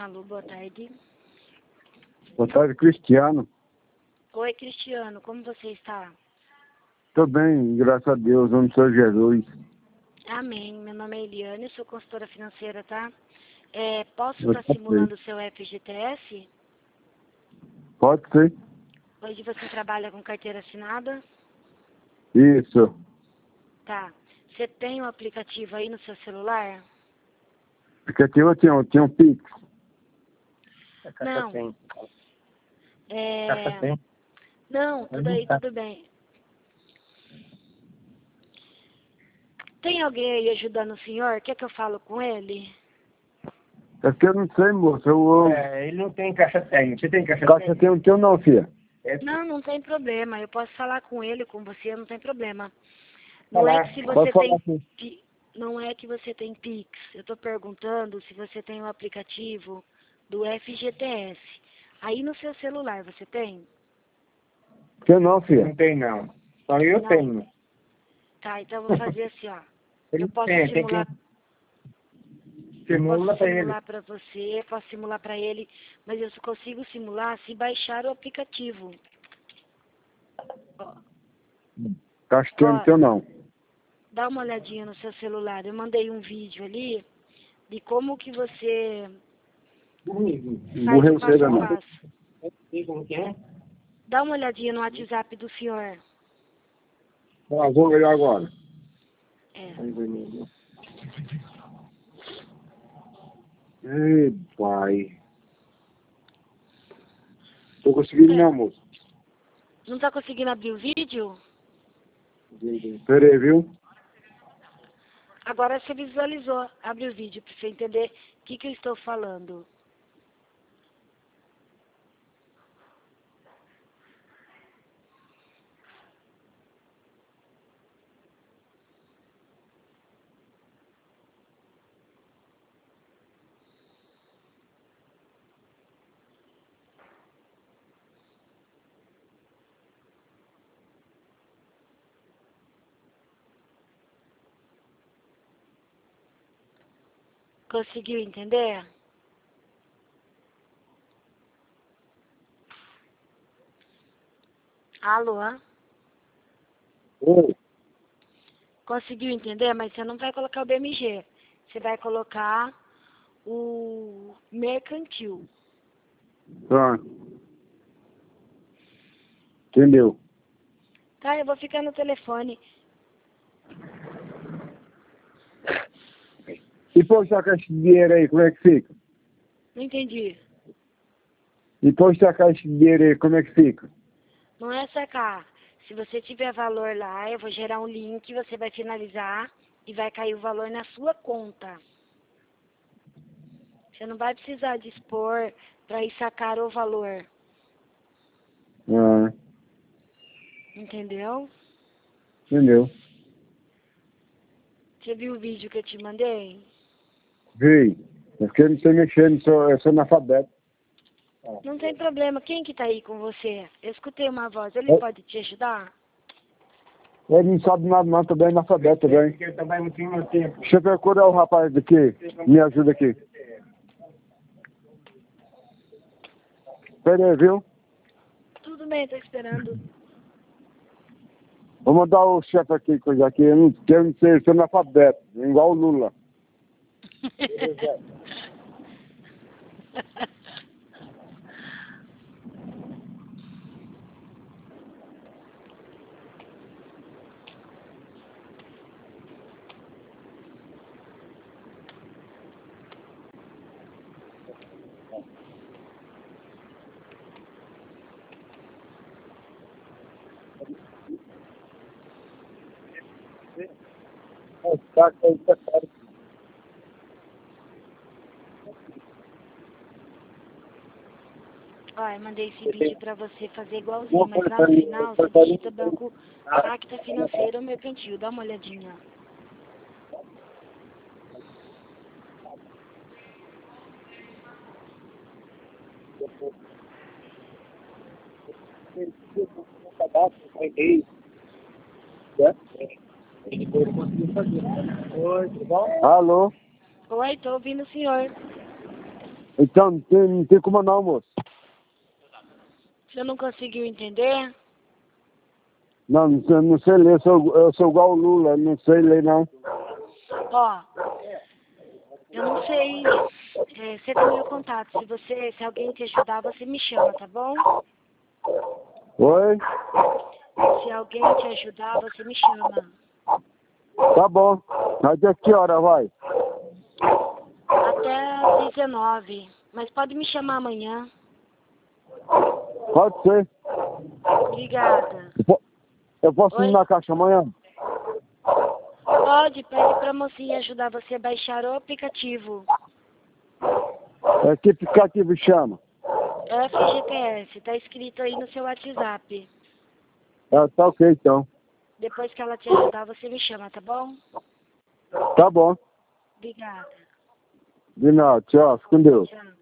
Alô, boa tarde. Boa tarde, Cristiano. Oi, Cristiano, como você está? Tô bem, graças a Deus, no Senhor Jesus. Amém. Meu nome é Eliane, sou consultora financeira, tá? Posso Eu estar tô simulando o seu FGTS? Pode ser? Hoje você trabalha com carteira assinada? Isso. Tá. Você tem o aplicativo aí no seu celular? Porque aqui eu tinha um Pix. Não. Tem. É... Não, tudo aí, tudo bem. Tem alguém aí ajudando o senhor? Quer que eu falo com ele? É que eu não sei, moço. Ele não tem caixa tem. Você tem caixa Caixa tem um teu não, filha. Não, não tem problema. Eu posso falar com ele, com você, não tem problema. Não Falar. é que se Pode você falar tem... aqui. Não é que você tem Pix. Eu estou perguntando se você tem o aplicativo do FGTS. Aí no seu celular você tem? Teu não, filha. Não tem, não. Só eu Não. tenho. Tá, então eu vou fazer assim, ó. Ele Eu posso tem simular, que simula pra ele. simular para você, posso simular para ele, mas eu só consigo simular se baixar o aplicativo. Ó, Caixa tem um teu não. dá uma olhadinha no seu celular. Eu mandei um vídeo ali de como que você faz Morreu o passo cedo, a não. passo. Como que é? Dá uma olhadinha no WhatsApp do senhor. Vou olhar agora. É. Ei, pai. Tô conseguindo não, moço. Não tá conseguindo abrir o vídeo? Pera aí, viu? Agora você visualizou. Abre o vídeo para você entender o que eu estou falando. Conseguiu entender? Alô? Oi. Conseguiu entender? Mas você não vai colocar o BMG. Você vai colocar o mercantil. Pronto. Entendeu? Tá, eu vou ficar no telefone. E pode sacar esse dinheiro aí, como é que fica? Não entendi. E pode sacar esse dinheiro aí, como é que fica? Não é sacar. Se você tiver valor lá, eu vou gerar um link, você vai finalizar e vai cair o valor na sua conta. Você não vai precisar dispor para ir sacar o valor. Ah, Entendeu? entendeu? Você viu o vídeo que eu te mandei? Vi. É porque eu não sei mexer, eu sou analfabeto. Não tem problema. Quem que tá aí com você? Eu escutei uma voz. Ele Eu- pode te ajudar? Ele não sabe nada não, também é analfabeto também. Porque eu também não tenho meu tempo. Deixa eu procurar o rapaz daqui. Me ajuda aqui. Pera aí, viu? Tudo bem, tô esperando. Vou mandar o chefe aqui, coisa aqui. Eu não sei, eu sou analfabeto. Igual o Lula. Ó, eu mandei esse vídeo pra você fazer igualzinho, mas lá no final você digita banco Pacta Financeiro ou Mercantil. Dá uma olhadinha. Alô? Oi, tô ouvindo o senhor. Então não tem como não, moço. Você não conseguiu entender? Não sei ler, eu sou igual o Lula, não sei ler não. Ó, eu não sei. Você tem meu contato. Se alguém te ajudar, você me chama, tá bom? Oi? Se alguém te ajudar, você me chama. Tá bom. Até que hora vai? Até às 19. Mas pode me chamar amanhã. Pode ser. Obrigada. Eu posso Oi? ir na caixa amanhã? Pode, pede pra mocinha ajudar você a baixar o aplicativo. Que aplicativo chama? FGTS, tá escrito aí no seu WhatsApp. Tá ok então. Depois que ela te ajudar, você me chama, tá bom? Tá bom. Obrigada. De nada, tchau, fica com Deus. Tchau.